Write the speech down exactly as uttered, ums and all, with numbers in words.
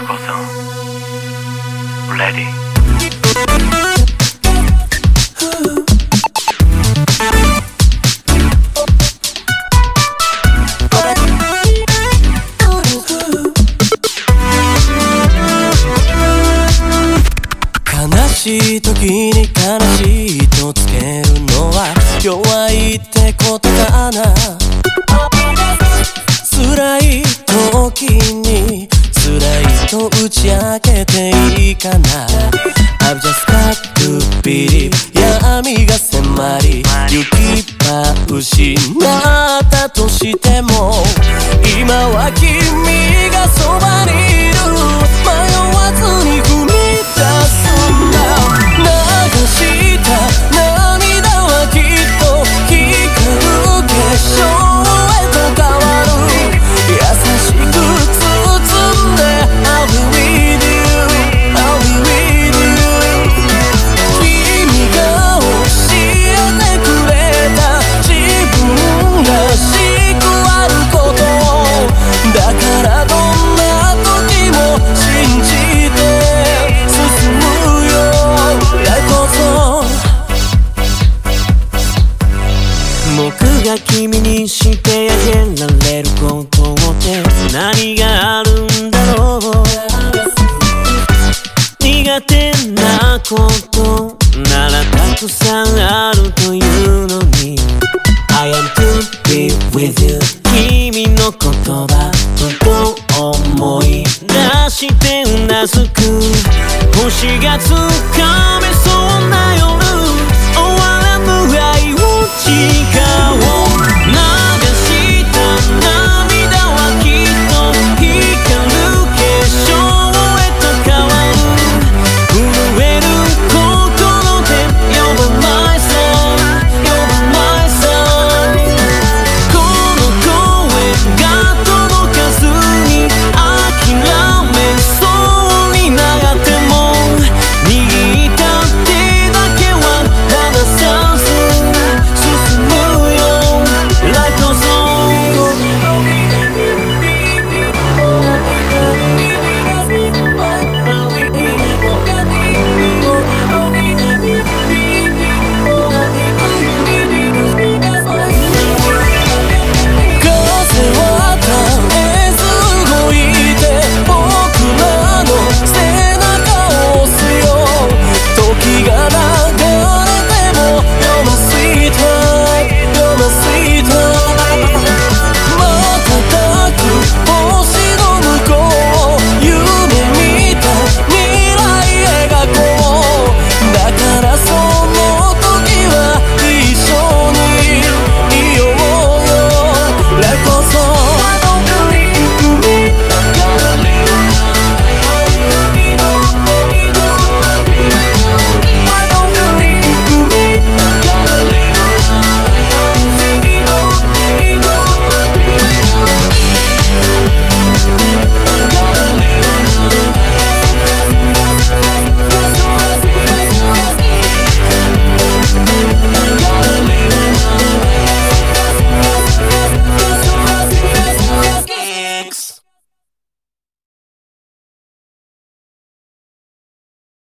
person ready. 悲しい時に悲しいとつけるのは弱いってことかな。辛い時に辛いと打ち明けていいかな。 I've just got to believe 闇が迫り行き場失ったとしても今は君がそばにいる。迷わずに踏み出すんだ。流した涙はきっと光る結晶へと変わる。優しく包んで I'll be with you I'll be with you 君が教えてくれた自分らしくあることを。だからどんな時も信じて進むよ。Life goes on。 僕が君にしてあげられることって何があるんだろう。苦手なことならたくさんあるというのに I am to be with you 君の言葉ふと思い出してうなずく。星がつ